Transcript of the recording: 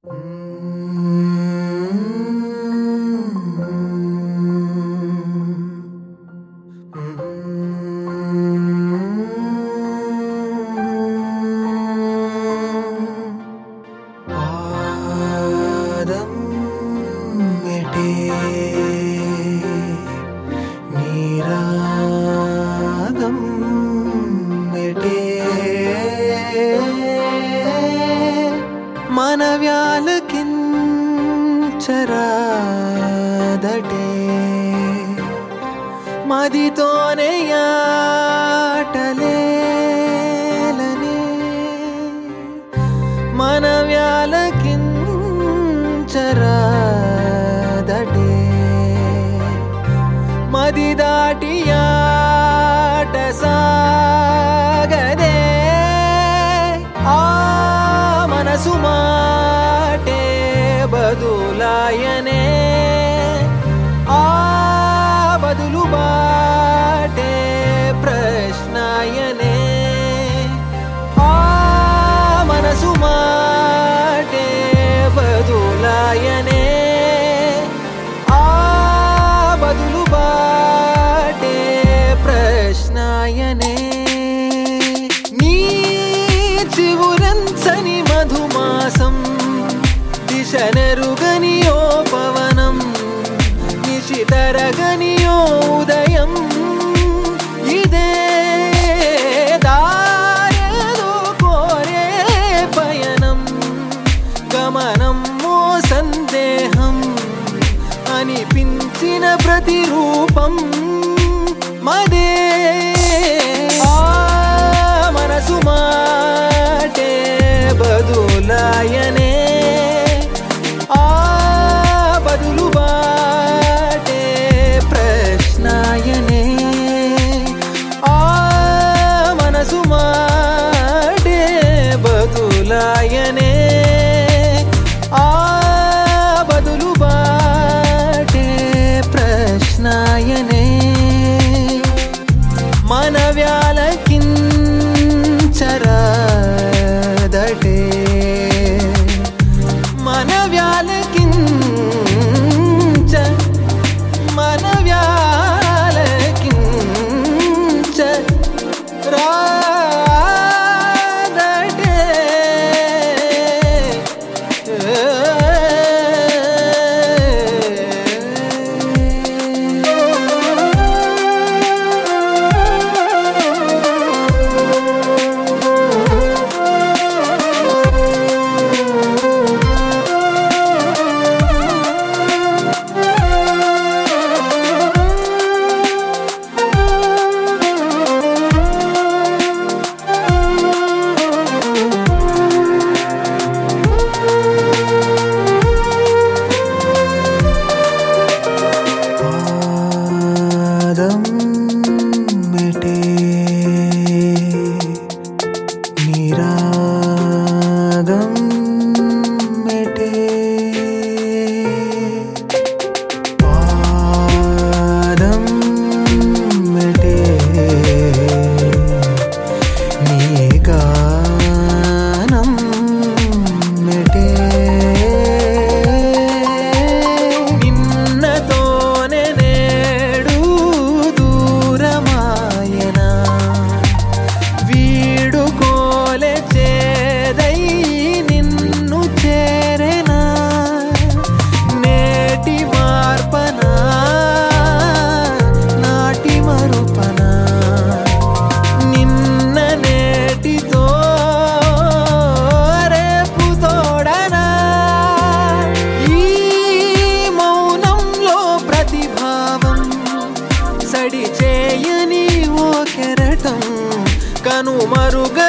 మనవ్యాలకించరాదటే మదితోనే ఆటలేలనే మనవ్యాలకించరాదటే మది దాటి ఆట సాగదే ఆ మనసు మాటే బదులాయనే ఆ బదులు బాటే ప్రశ్నాయనే ఆ మనసు మాటే బదులాయనే ఆ బదులు బాటే ప్రశ్నాయనే నీ చివురంచని మధుమాసం దిశనెరుగని ఓ పవనం నిశితరగని ఓ ఉదయం ఇదే దారేదో కోరే పయనం గమనం ఓ సందేహం అనిపించిన ప్రతిరూపం మదే ఆ మనసు మాటే బదులాయనే ఆ బదులు బాటే ప్రశ్నాయనే ఆ మనసు మాటే బదులాయనే ఆ బదులు బాటే ప్రశ్నాయనే మనవ్యాలకించరాదటే కనుమరుగ